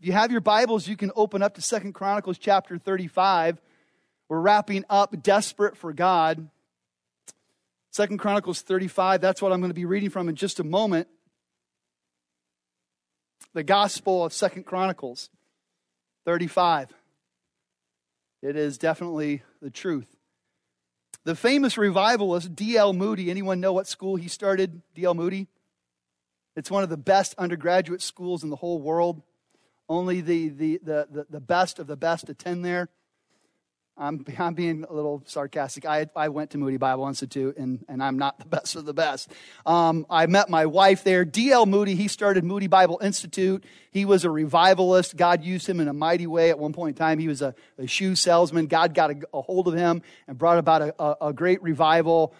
If you have your Bibles, you can open up to 2 Chronicles chapter 35. We're wrapping up Desperate for God. 2 Chronicles 35, that's what I'm going to be reading from in just a moment. The Gospel of 2 Chronicles 35. It is definitely the truth. The famous revivalist D.L. Moody, anyone know what school he started, D.L. Moody? It's one of the best undergraduate schools in the whole world. Only the best of the best attend there. I'm being a little sarcastic. I went to Moody Bible Institute, and I'm not the best of the best. I met my wife there. D.L. Moody, he started Moody Bible Institute. He was a revivalist. God used him in a mighty way. At one point in time, he was a shoe salesman. God got a hold of him and brought about a great revival.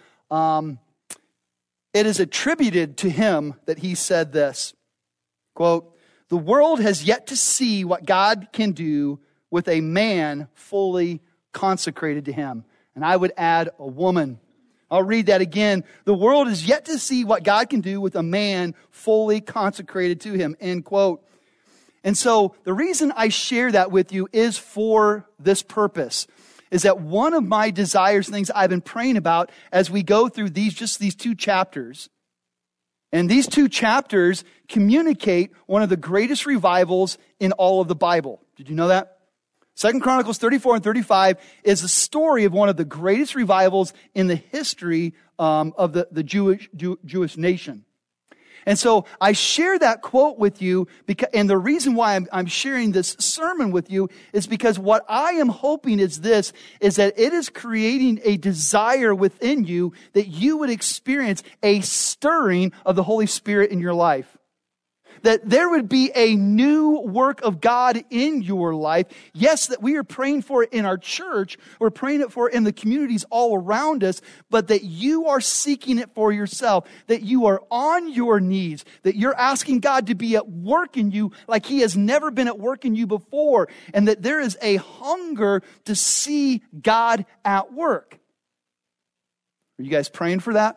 It is attributed to him that he said this, quote, "The world has yet to see what God can do with a man fully consecrated to him." And I would add a woman. I'll read that again. The world is yet to see what God can do with a man fully consecrated to him. End quote. And so the reason I share that with you is for this purpose. Is that one of my desires, things I've been praying about as we go through these two chapters. And these two chapters communicate one of the greatest revivals in all of the Bible. Did you know that? 2 Chronicles 34 and 35 is a story of one of the greatest revivals in the history of the Jewish nation. And so I share that quote with you, and the reason why I'm sharing this sermon with you is because what I am hoping is that it is creating a desire within you that you would experience a stirring of the Holy Spirit in your life. That there would be a new work of God in your life. Yes, that we are praying for it in our church. We're praying it for it in the communities all around us. But that you are seeking it for yourself. That you are on your knees. That you're asking God to be at work in you like He has never been at work in you before. And that there is a hunger to see God at work. Are you guys praying for that?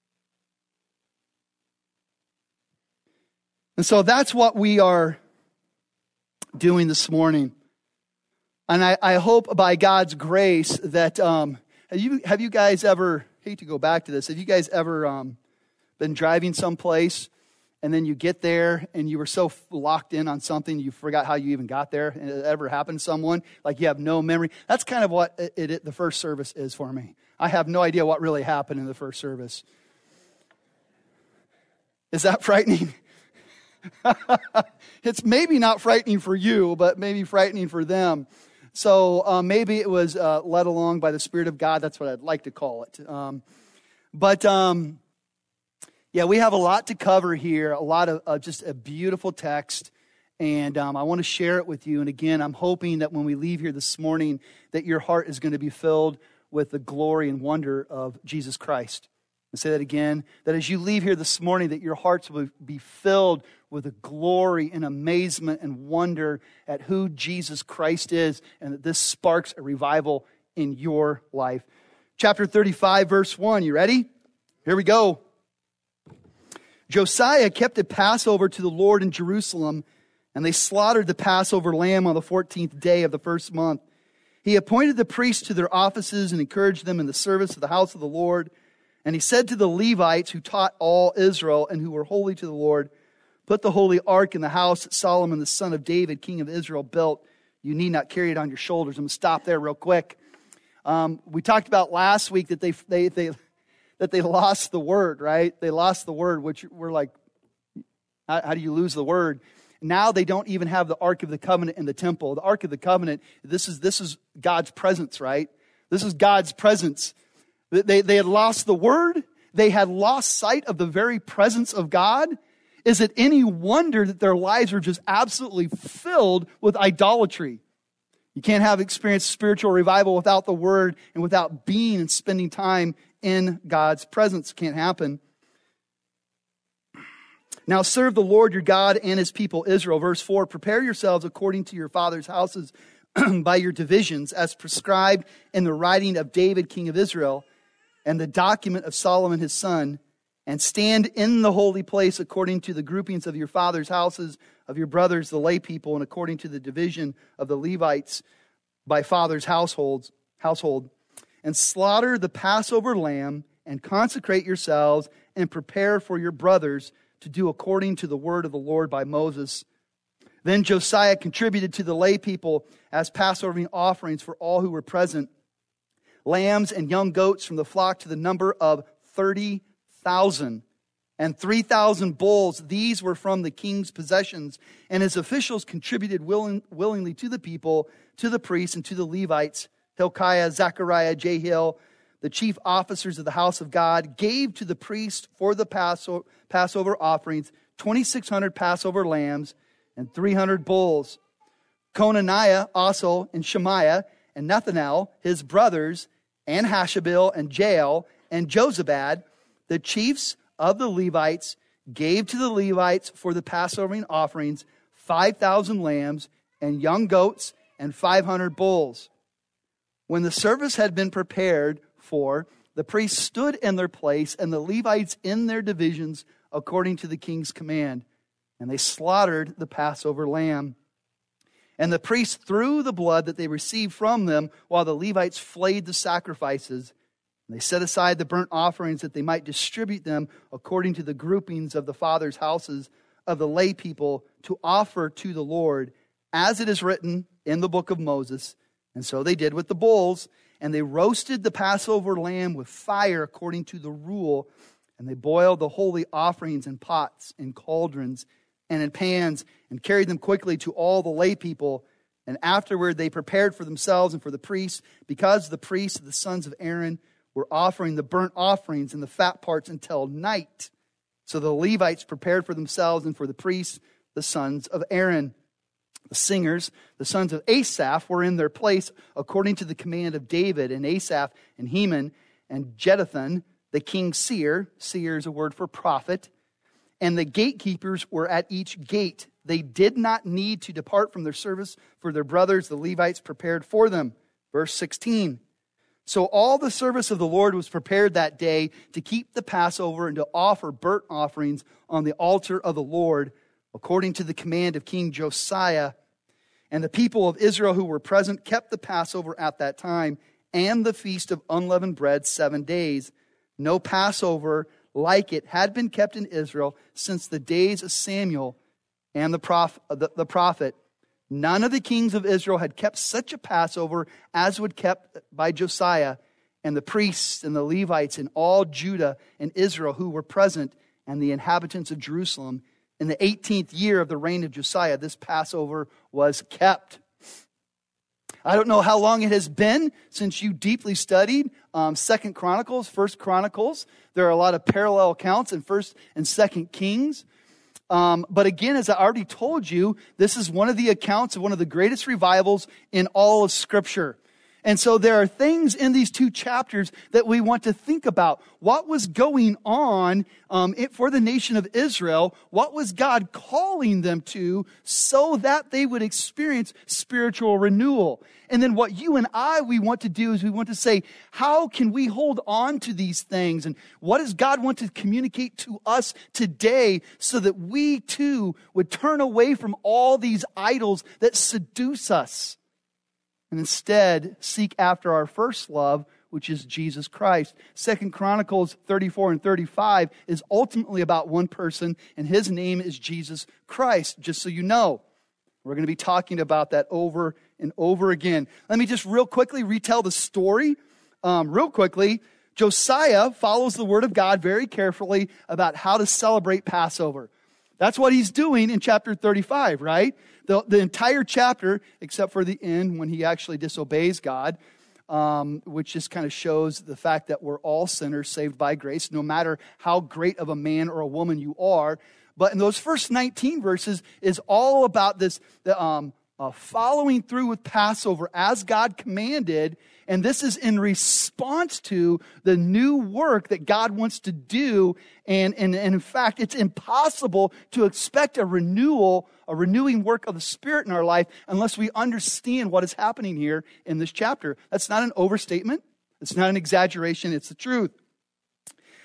And so that's what we are doing this morning. And I hope by God's grace that, have you guys ever, hate to go back to this, have you guys ever been driving someplace and then you get there and you were so locked in on something you forgot how you even got there? And it ever happened to someone? Like you have no memory? That's kind of what the first service is for me. I have no idea what really happened in the first service. Is that frightening? It's maybe not frightening for you, but maybe frightening for them. So maybe it was led along by the Spirit of God. That's what I'd like to call it. Yeah, we have a lot to cover here, a lot of just a beautiful text. And I want to share it with you. And again, I'm hoping that when we leave here this morning, that your heart is going to be filled with the glory and wonder of Jesus Christ. And say that again, that as you leave here this morning, that your hearts will be filled with the glory and amazement and wonder at who Jesus Christ is, and that this sparks a revival in your life. Chapter 35, verse 1. You ready? Here we go. Josiah kept a Passover to the Lord in Jerusalem, and they slaughtered the Passover lamb on the 14th day of the first month. He appointed the priests to their offices and encouraged them in the service of the house of the Lord. And he said to the Levites who taught all Israel and who were holy to the Lord, "Put the holy ark in the house that Solomon the son of David, king of Israel, built. You need not carry it on your shoulders." I'm going to stop there real quick. We talked about last week that they lost the word, right? They lost the word, which we're like, how do you lose the word? Now they don't even have the Ark of the Covenant in the temple. The Ark of the Covenant, this is God's presence, right? This is God's presence. They had lost the word. They had lost sight of the very presence of God. Is it any wonder that their lives are just absolutely filled with idolatry? You can't have experienced spiritual revival without the word and without being and spending time in God's presence. It can't happen. Now serve the Lord your God and His people Israel. Verse 4, prepare yourselves according to your father's houses by your divisions as prescribed in the writing of David, king of Israel, and the document of Solomon his son, and stand in the holy place according to the groupings of your father's houses, of your brothers, the lay people, and according to the division of the Levites by father's household, and slaughter the Passover lamb, and consecrate yourselves, and prepare for your brothers to do according to the word of the Lord by Moses. Then Josiah contributed to the lay people as Passover offerings for all who were present, lambs and young goats from the flock to the number of 30,000, and 3,000 bulls. These were from the king's possessions. And his officials contributed willingly to the people, to the priests, and to the Levites. Hilkiah, Zechariah, Jehiel, the chief officers of the house of God, gave to the priests for the Passover offerings 2,600 Passover lambs and 300 bulls. Conaniah also, and Shemaiah, and Nethanel, his brothers, and Hashabil, and Jael, and Jozabad, the chiefs of the Levites, gave to the Levites for the Passover offerings 5,000 lambs and young goats and 500 bulls. When the service had been prepared for, the priests stood in their place and the Levites in their divisions according to the king's command. And they slaughtered the Passover lamb. And the priests threw the blood that they received from them while the Levites flayed the sacrifices. And they set aside the burnt offerings that they might distribute them according to the groupings of the fathers' houses of the lay people to offer to the Lord, as it is written in the book of Moses. And so they did with the bulls. And they roasted the Passover lamb with fire according to the rule. And they boiled the holy offerings in pots and cauldrons and in pans, and carried them quickly to all the lay people. And afterward they prepared for themselves and for the priests, because the priests, the sons of Aaron, were offering the burnt offerings and the fat parts until night. So the Levites prepared for themselves and for the priests, the sons of Aaron. The singers, the sons of Asaph, were in their place according to the command of David, and Asaph and Heman and Jeduthun, the king's seer. Seer is a word for prophet. And the gatekeepers were at each gate. They did not need to depart from their service, for their brothers, the Levites, prepared for them. Verse 16. So all the service of the Lord was prepared that day to keep the Passover and to offer burnt offerings on the altar of the Lord, according to the command of King Josiah. And the people of Israel who were present kept the Passover at that time and the feast of unleavened bread 7 days. No Passover like it had been kept in Israel since the days of Samuel and the prophet. None of the kings of Israel had kept such a Passover as was kept by Josiah, and the priests and the Levites and all Judah and Israel who were present, and the inhabitants of Jerusalem. In the 18th year of the reign of Josiah, this Passover was kept. I don't know how long it has been since you deeply studied 2 Chronicles, 1 Chronicles. There are a lot of parallel accounts in 1 and 2 Kings. But again, as I already told you, this is one of the accounts of one of the greatest revivals in all of Scripture. And so there are things in these two chapters that we want to think about. What was going on for the nation of Israel? What was God calling them to so that they would experience spiritual renewal? And then what you and we want to do is we want to say, how can we hold on to these things? And what does God want to communicate to us today so that we too would turn away from all these idols that seduce us? And instead, seek after our first love, which is Jesus Christ. 2 Chronicles 34 and 35 is ultimately about one person, and his name is Jesus Christ, just so you know. We're going to be talking about that over and over again. Let me just real quickly retell the story. Real quickly, Josiah follows the word of God very carefully about how to celebrate Passover. That's what he's doing in chapter 35, right? The entire chapter, except for the end when he actually disobeys God, which just kind of shows the fact that we're all sinners saved by grace, no matter how great of a man or a woman you are. But in those first 19 verses is all about this following through with Passover as God commanded. And this is in response to the new work that God wants to do. And in fact, it's impossible to expect a renewing work of the Spirit in our life unless we understand what is happening here in this chapter. That's not an overstatement. It's not an exaggeration. It's the truth.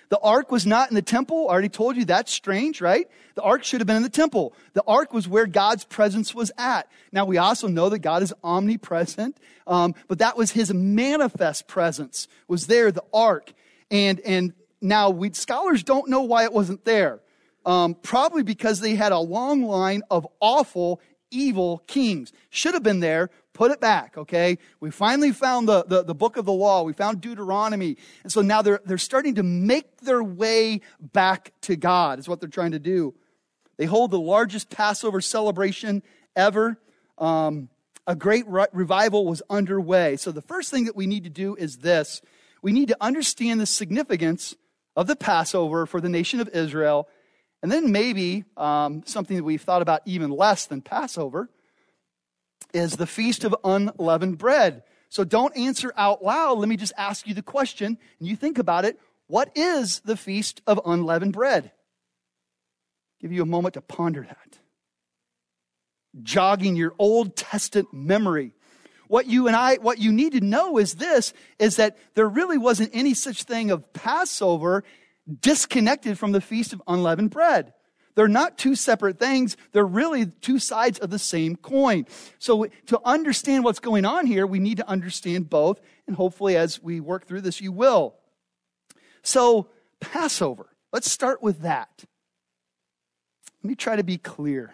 The ark was not in the temple. I already told you that's strange, right? The ark should have been in the temple. The ark was where God's presence was at. Now, we also know that God is omnipresent, but that was his manifest presence was there, the ark. And now scholars don't know why it wasn't there. Probably because they had a long line of awful, evil kings. Should have been there. Put it back, okay? We finally found the book of the law. We found Deuteronomy. And so now they're starting to make their way back to God is what they're trying to do. They hold the largest Passover celebration ever. A great revival was underway. So the first thing that we need to do is this. We need to understand the significance of the Passover for the nation of Israel. And then maybe something that we've thought about even less than Passover is the Feast of Unleavened Bread. So don't answer out loud. Let me just ask you the question, and you think about it. What is the Feast of Unleavened Bread? Give you a moment to ponder that. Jogging your Old Testament memory. What you need to know is this, is that there really wasn't any such thing of Passover disconnected from the Feast of Unleavened Bread. They're not two separate things. They're really two sides of the same coin. So to understand what's going on here, we need to understand both. And hopefully as we work through this, you will. So Passover, let's start with that. Let me try to be clear.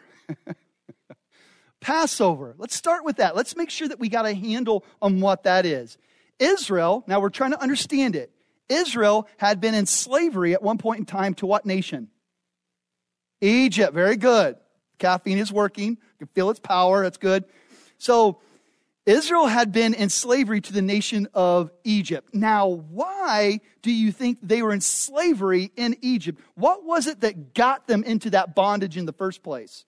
Passover, let's start with that. Let's make sure that we got a handle on what that is. Israel, now we're trying to understand it. Israel had been in slavery at one point in time to what nation? Egypt. Very good. Caffeine is working. You can feel its power. That's good. So Israel had been in slavery to the nation of Egypt. Now, why do you think they were in slavery in Egypt? What was it that got them into that bondage in the first place?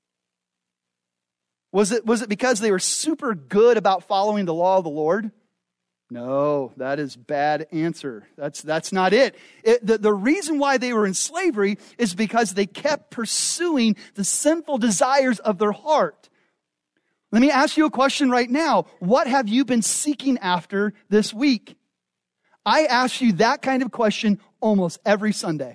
Was it because they were super good about following the law of the Lord? No, that is bad answer. That's not it. The reason why they were in slavery is because they kept pursuing the sinful desires of their heart. Let me ask you a question right now. What have you been seeking after this week? I ask you that kind of question almost every Sunday.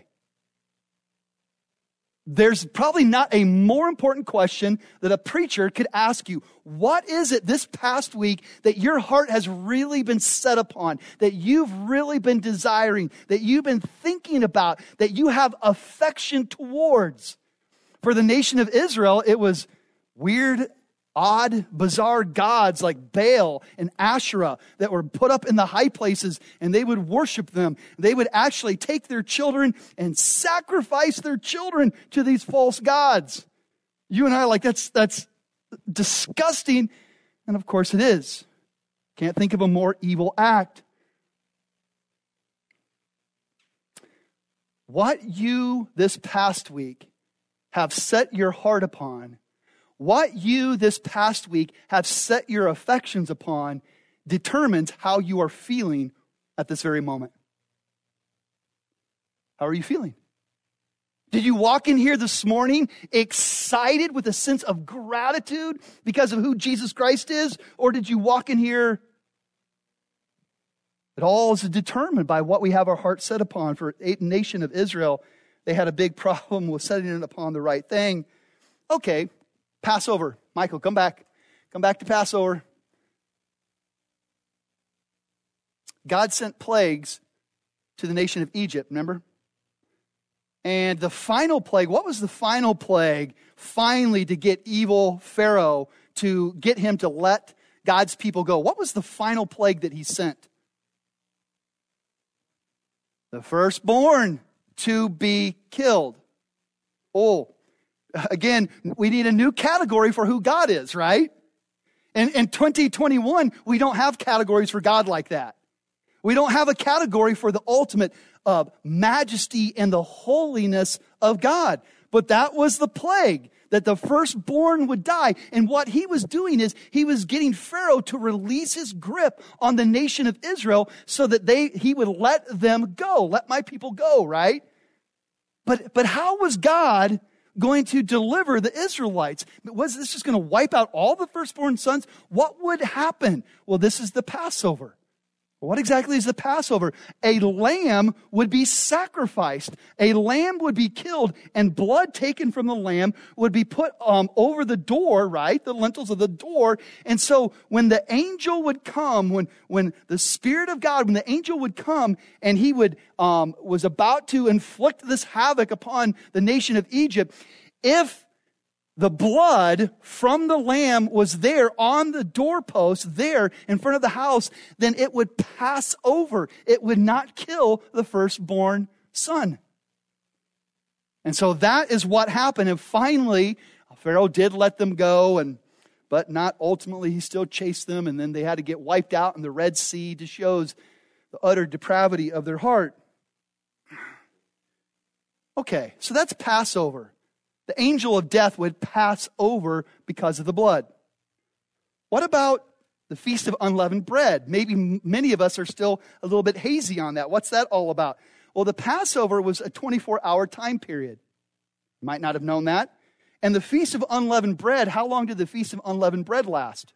There's probably not a more important question that a preacher could ask you. What is it this past week that your heart has really been set upon, that you've really been desiring, that you've been thinking about, that you have affection towards? For the nation of Israel, it was weird, odd, bizarre gods like Baal and Asherah that were put up in the high places, and they would worship them. They would actually take their children and sacrifice their children to these false gods. You and I are like, that's disgusting. And of course it is. Can't think of a more evil act. What you this past week have set your heart upon, what you this past week have set your affections upon, determines how you are feeling at this very moment. How are you feeling? Did you walk in here this morning excited with a sense of gratitude because of who Jesus Christ is? Or did you walk in here? It all is determined by what we have our heart set upon. For a nation of Israel, they had a big problem with setting it upon the right thing. Okay. Passover. Michael, come back. Come back to Passover. God sent plagues to the nation of Egypt, remember? And the final plague, what was the final plague finally to get evil Pharaoh to get him to let God's people go? What was the final plague that he sent? The firstborn to be killed. Oh, again, we need a new category for who God is, right? And in 2021, we don't have categories for God like that. We don't have a category for the ultimate majesty and the holiness of God. But that was the plague, that the firstborn would die. And what he was doing is he was getting Pharaoh to release his grip on the nation of Israel so that he would let them go, let my people go, right? But how was God going to deliver the Israelites? Was this just going to wipe out all the firstborn sons? What would happen? Well, this is the Passover. What exactly is the Passover? A lamb would be sacrificed. A lamb would be killed, and blood taken from the lamb would be put over the door, right? The lintels of the door. And so when the angel would come, when the Spirit of God, when the angel would come and he would was about to inflict this havoc upon the nation of Egypt, if the blood from the lamb was there on the doorpost, there in front of the house, then it would pass over. It would not kill the firstborn son. And so that is what happened. And finally, Pharaoh did let them go, but not ultimately. He still chased them, and then they had to get wiped out in the Red Sea to show the utter depravity of their heart. Okay, so that's Passover. The angel of death would pass over because of the blood. What about the Feast of Unleavened Bread? Maybe many of us are still a little bit hazy on that. What's that all about? Well, the Passover was a 24-hour time period. You might not have known that. And the Feast of Unleavened Bread, how long did the Feast of Unleavened Bread last?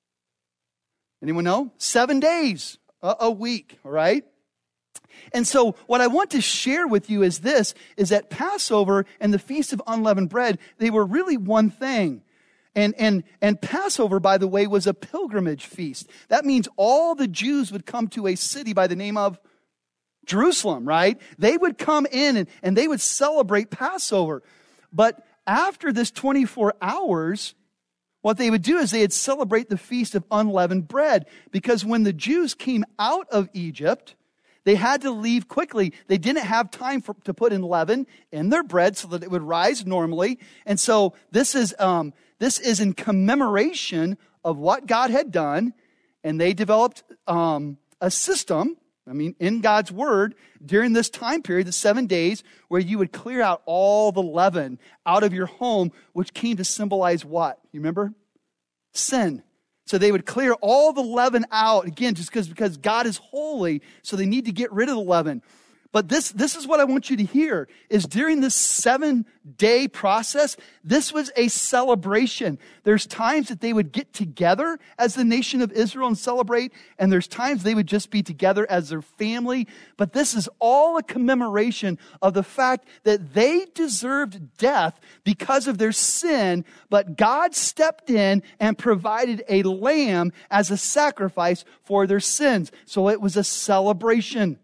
Anyone know? 7 days, a week, all right? And so what I want to share with you is this, is that Passover and the Feast of Unleavened Bread, they were really one thing. And Passover, by the way, was a pilgrimage feast. That means all the Jews would come to a city by the name of Jerusalem, right? They would come in and they would celebrate Passover. But after this 24 hours, what they would do is they'd celebrate the Feast of Unleavened Bread. Because when the Jews came out of Egypt, they had to leave quickly. They didn't have time to put in leaven in their bread so that it would rise normally. And so this is in commemoration of what God had done. And they developed a system, in God's word, during this time period, the 7 days, where you would clear out all the leaven out of your home, which came to symbolize what? You remember? Sin. So they would clear all the leaven out, again, just because God is holy, so they need to get rid of the leaven. But this is what I want you to hear, is during this 7-day process, this was a celebration. There's times that they would get together as the nation of Israel and celebrate, and there's times they would just be together as their family. But this is all a commemoration of the fact that they deserved death because of their sin, but God stepped in and provided a lamb as a sacrifice for their sins. So it was a celebration.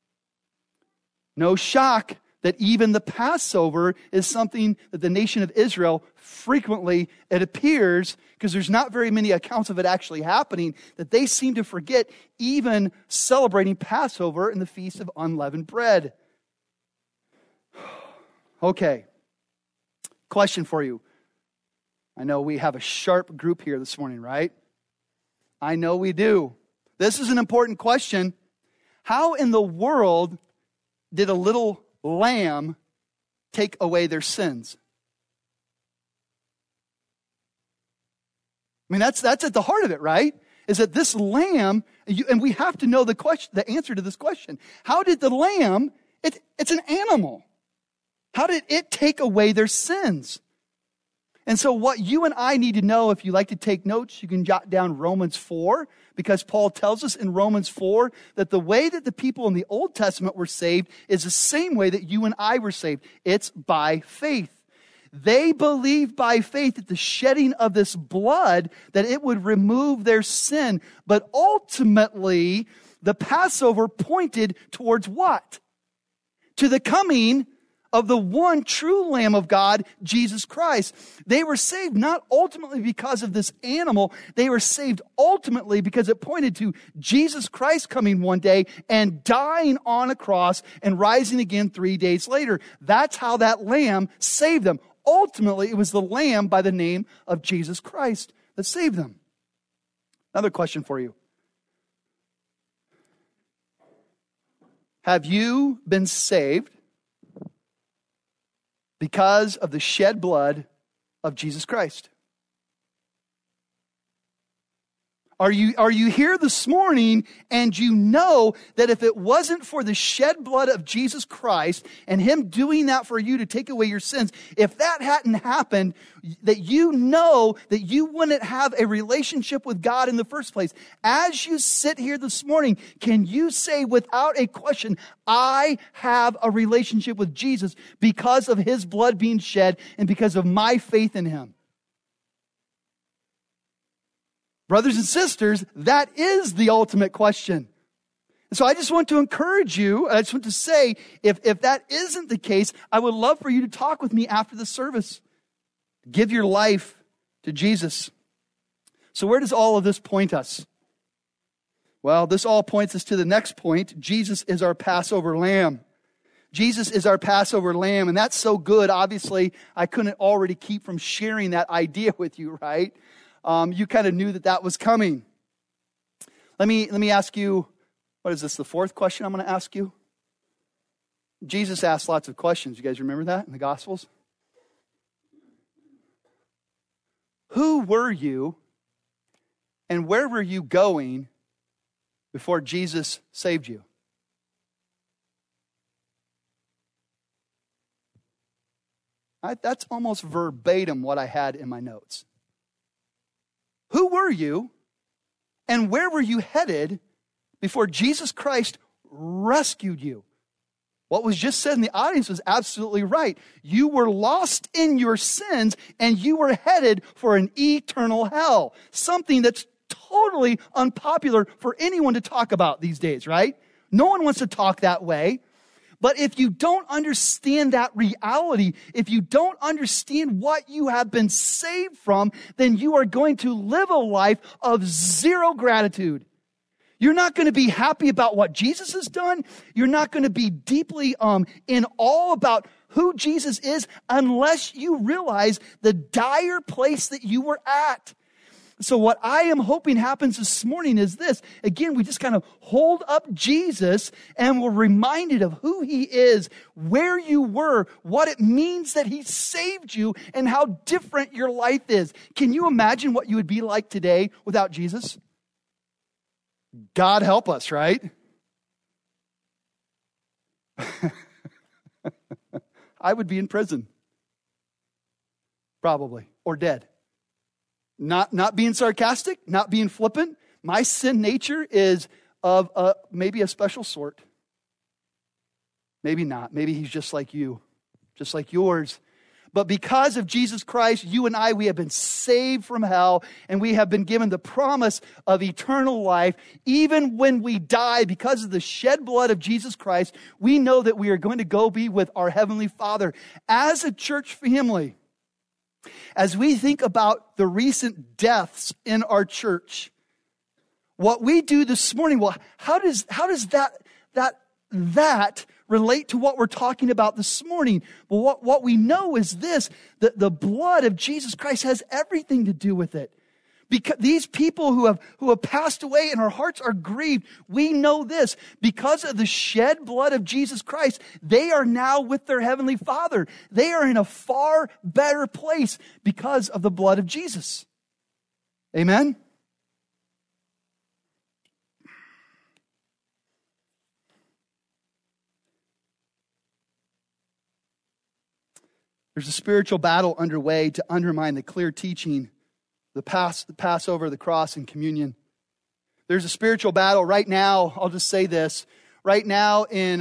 No shock that even the Passover is something that the nation of Israel frequently, it appears, because there's not very many accounts of it actually happening, that they seem to forget even celebrating Passover and the Feast of Unleavened Bread. Okay, question for you. I know we have a sharp group here this morning, right? I know we do. This is an important question. How in the world did a little lamb take away their sins? That's at the heart of it, right? Is that this lamb, and we have to know the answer to this question. How did the lamb, it's an animal. How did it take away their sins? And so what you and I need to know, if you like to take notes, you can jot down Romans 4, because Paul tells us in Romans 4 that the way that the people in the Old Testament were saved is the same way that you and I were saved. It's by faith. They believed by faith that the shedding of this blood, that it would remove their sin. But ultimately, the Passover pointed towards what? To the coming of the one true Lamb of God, Jesus Christ. They were saved not ultimately because of this animal. They were saved ultimately because it pointed to Jesus Christ coming one day and dying on a cross and rising again 3 days later. That's how that lamb saved them. Ultimately, it was the lamb by the name of Jesus Christ that saved them. Another question for you. Have you been saved because of the shed blood of Jesus Christ? Are you here this morning and you know that if it wasn't for the shed blood of Jesus Christ and Him doing that for you to take away your sins, if that hadn't happened, that you know that you wouldn't have a relationship with God in the first place? As you sit here this morning, can you say without a question, I have a relationship with Jesus because of His blood being shed and because of my faith in Him? Brothers and sisters, that is the ultimate question. And so I just want to encourage you, I just want to say, if that isn't the case, I would love for you to talk with me after the service. Give your life to Jesus. So where does all of this point us? Well, this all points us to the next point. Jesus is our Passover lamb. Jesus is our Passover lamb, and that's so good. Obviously, I couldn't already keep from sharing that idea with you, right? You kind of knew that was coming. Let me ask you, what is this, the fourth question I'm going to ask you? Jesus asked lots of questions. You guys remember that in the Gospels? Who were you and where were you going before Jesus saved you? That's almost verbatim what I had in my notes. Who were you and where were you headed before Jesus Christ rescued you? What was just said in the audience was absolutely right. You were lost in your sins and you were headed for an eternal hell. Something that's totally unpopular for anyone to talk about these days, right? No one wants to talk that way. But if you don't understand that reality, if you don't understand what you have been saved from, then you are going to live a life of zero gratitude. You're not going to be happy about what Jesus has done. You're not going to be deeply in awe about who Jesus is unless you realize the dire place that you were at. So what I am hoping happens this morning is this. Again, we just kind of hold up Jesus and we're reminded of who He is, where you were, what it means that He saved you, and how different your life is. Can you imagine what you would be like today without Jesus? God help us, right? I would be in prison. Probably. Or dead. Not being sarcastic, not being flippant. My sin nature is of maybe a special sort. Maybe not. Maybe He's just like you, just like yours. But because of Jesus Christ, you and I, we have been saved from hell, and we have been given the promise of eternal life. Even when we die, because of the shed blood of Jesus Christ, we know that we are going to go be with our Heavenly Father. As a church family, as we think about the recent deaths in our church, what we do this morning, well, how does that relate to what we're talking about this morning? Well, what we know is this, that the blood of Jesus Christ has everything to do with it. Because these people who have passed away and our hearts are grieved, we know this. Because of the shed blood of Jesus Christ, they are now with their Heavenly Father. They are in a far better place because of the blood of Jesus. Amen? There's a spiritual battle underway to undermine the clear teaching, the Passover, the cross, and communion. There's a spiritual battle right now. I'll just say this. Right now in,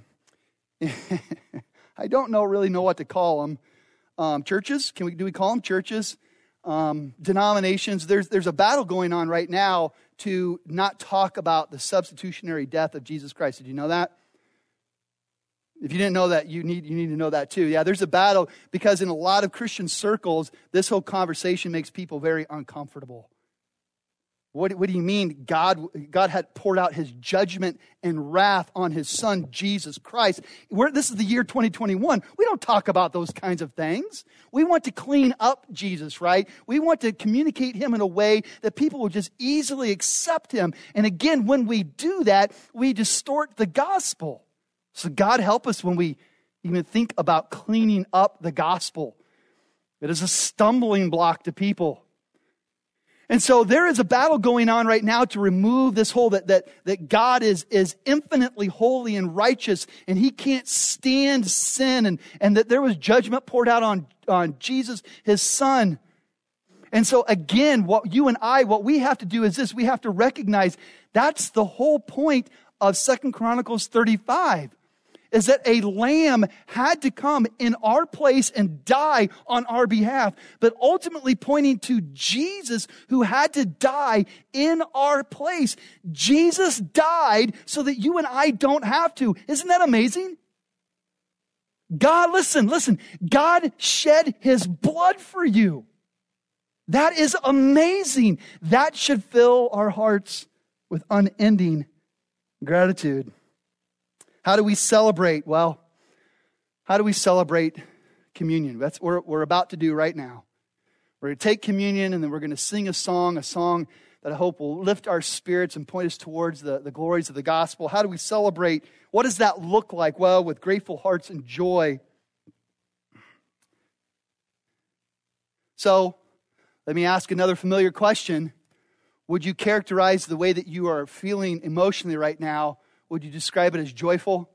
I don't really know what to call them. Churches? Do we call them churches? Denominations. There's a battle going on right now to not talk about the substitutionary death of Jesus Christ. Did you know that? If you didn't know that, you need to know that too. Yeah, there's a battle because in a lot of Christian circles, this whole conversation makes people very uncomfortable. What do you mean God had poured out His judgment and wrath on His Son, Jesus Christ? This is the year 2021. We don't talk about those kinds of things. We want to clean up Jesus, right? We want to communicate Him in a way that people will just easily accept Him. And again, when we do that, we distort the gospel. So God help us when we even think about cleaning up the gospel. It is a stumbling block to people. And so there is a battle going on right now to remove this whole that God is infinitely holy and righteous, and he can't stand sin, and that there was judgment poured out on Jesus, his son. And so again, what we have to do is this: we have to recognize that's the whole point of 2 Chronicles 35. Is that a lamb had to come in our place and die on our behalf, but ultimately pointing to Jesus who had to die in our place. Jesus died so that you and I don't have to. Isn't that amazing? God, listen, God shed his blood for you. That is amazing. That should fill our hearts with unending gratitude. How do we celebrate? Well, how do we celebrate communion? That's what we're about to do right now. We're going to take communion, and then we're going to sing a song that I hope will lift our spirits and point us towards the glories of the gospel. How do we celebrate? What does that look like? Well, with grateful hearts and joy. So, let me ask another familiar question. Would you characterize the way that you are feeling emotionally right now? Would you describe it as joyful?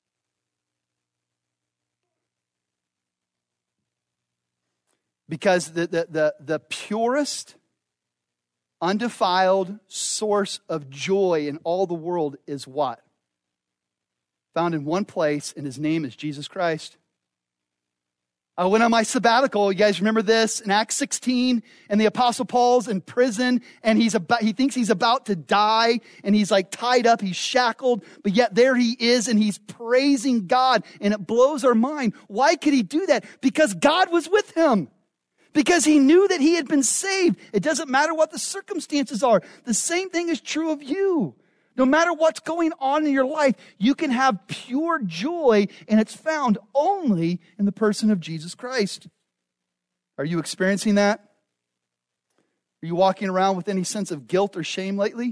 Because the purest, undefiled source of joy in all the world is what? Found in one place, and his name is Jesus Christ. I went on my sabbatical. You guys remember this? In Acts 16, and the Apostle Paul's in prison, and he thinks he's about to die, and he's like tied up, he's shackled, but yet there he is, and he's praising God, and it blows our mind. Why could he do that? Because God was with him. Because he knew that he had been saved. It doesn't matter what the circumstances are. The same thing is true of you. No matter what's going on in your life, you can have pure joy, and it's found only in the person of Jesus Christ. Are you experiencing that? Are you walking around with any sense of guilt or shame lately?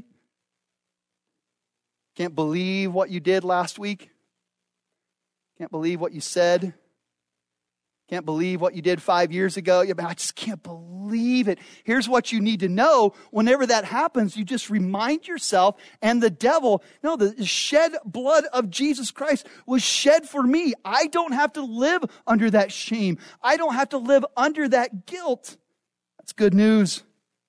Can't believe what you did last week? Can't believe what you said? Can't believe what you did 5 years ago? Yeah, but I just can't believe it. Here's what you need to know. Whenever that happens, you just remind yourself and the devil, no, the shed blood of Jesus Christ was shed for me. I don't have to live under that shame. I don't have to live under that guilt. That's good news.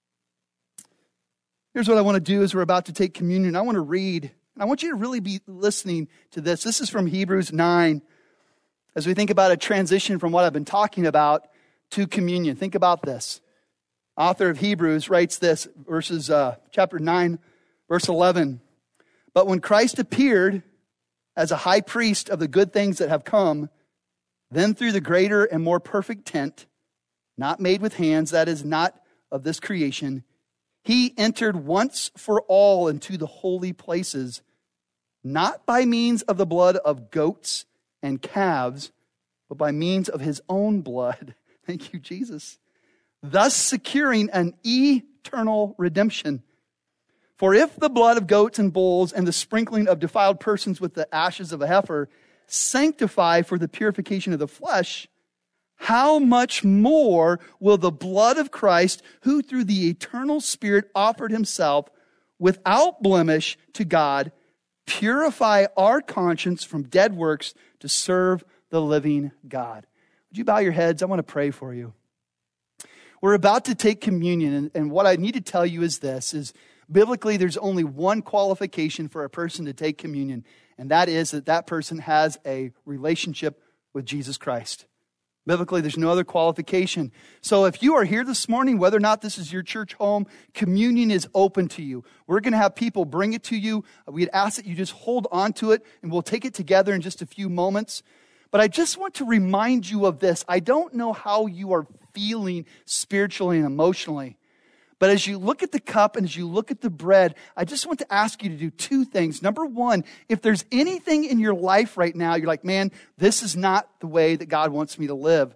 Here's what I want to do as we're about to take communion. I want to read, and I want you to really be listening to this. This is from Hebrews 9. As we think about a transition from what I've been talking about to communion, think about this. Author of Hebrews writes this, chapter 9, verse 11. But when Christ appeared as a high priest of the good things that have come, then through the greater and more perfect tent, not made with hands, that is not of this creation, he entered once for all into the holy places, not by means of the blood of goats and calves, but by means of his own blood. Thank you, Jesus. Thus securing an eternal redemption. For if the blood of goats and bulls and the sprinkling of defiled persons with the ashes of a heifer sanctify for the purification of the flesh, how much more will the blood of Christ, who through the eternal Spirit offered himself without blemish to God, purify our conscience from dead works to serve the living God. Would you bow your heads? I want to pray for you. We're about to take communion, and what I need to tell you is this, is biblically there's only one qualification for a person to take communion, and that is that person has a relationship with Jesus Christ. Biblically, there's no other qualification. So if you are here this morning, whether or not this is your church home, communion is open to you. We're going to have people bring it to you. We'd ask that you just hold on to it, and we'll take it together in just a few moments. But I just want to remind you of this. I don't know how you are feeling spiritually and emotionally. But as you look at the cup and as you look at the bread, I just want to ask you to do two things. Number one, if there's anything in your life right now, you're like, man, this is not the way that God wants me to live.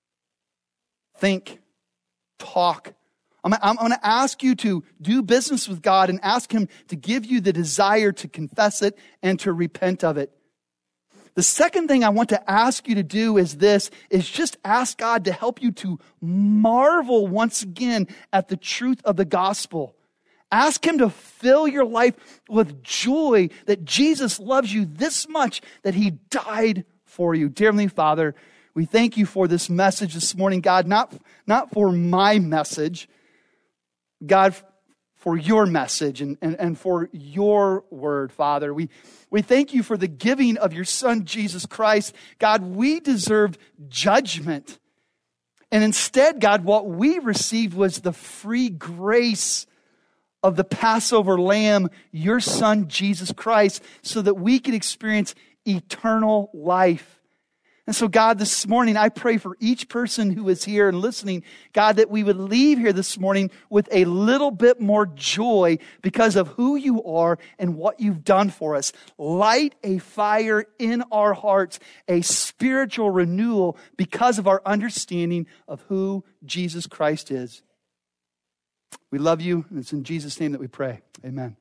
Think, talk. I'm going to ask you to do business with God and ask him to give you the desire to confess it and to repent of it. The second thing I want to ask you to do is just ask God to help you to marvel once again at the truth of the gospel. Ask him to fill your life with joy that Jesus loves you this much that he died for you. Dear Heavenly Father, we thank you for this message this morning, God, not for my message, God, for your message and for your word, Father. We thank you for the giving of your Son, Jesus Christ. God, we deserved judgment. And instead, God, what we received was the free grace of the Passover lamb, your Son, Jesus Christ, so that we could experience eternal life. And so, God, this morning, I pray for each person who is here and listening, God, that we would leave here this morning with a little bit more joy because of who you are and what you've done for us. Light a fire in our hearts, a spiritual renewal because of our understanding of who Jesus Christ is. We love you, and it's in Jesus' name that we pray. Amen.